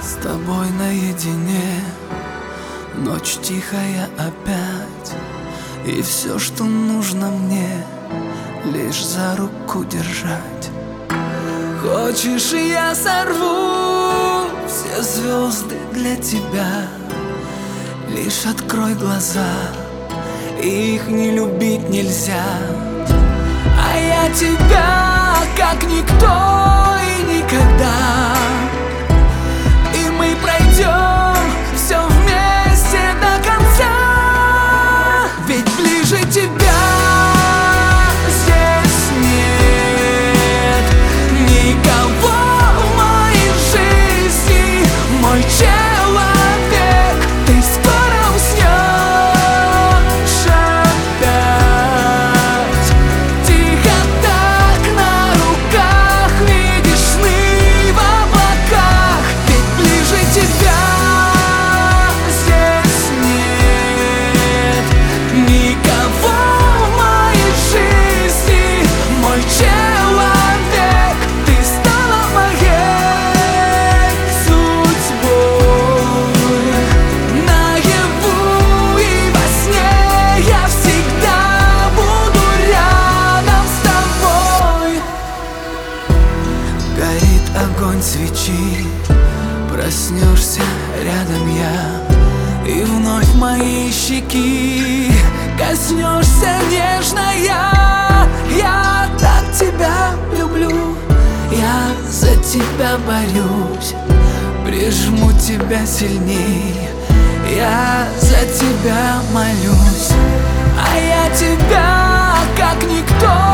С тобой наедине, ночь тихая опять, и все, что нужно мне, лишь за руку держать. Хочешь, и я сорву все звезды для тебя. Лишь открой глаза, их не любить нельзя. А я тебя, как никто и никогда. И мы пройдем все вместе до конца. Ведь ближе тебя здесь нет никого в моей жизни, мой человек. Ты скоро уснешь опять. Тихо так на руках видишь сны в облаках. Ведь ближе тебя здесь нет никого в моей жизни, мой человек. Ты стала моей судьбой. Наяву и во сне я всегда буду рядом с тобой. Горит огонь свечи, проснешься рядом я, и вновь мои щеки коснешься нежная. Я так тебя люблю, я за тебя борюсь, прижму тебя сильней, я за тебя молюсь. А я тебя, как никто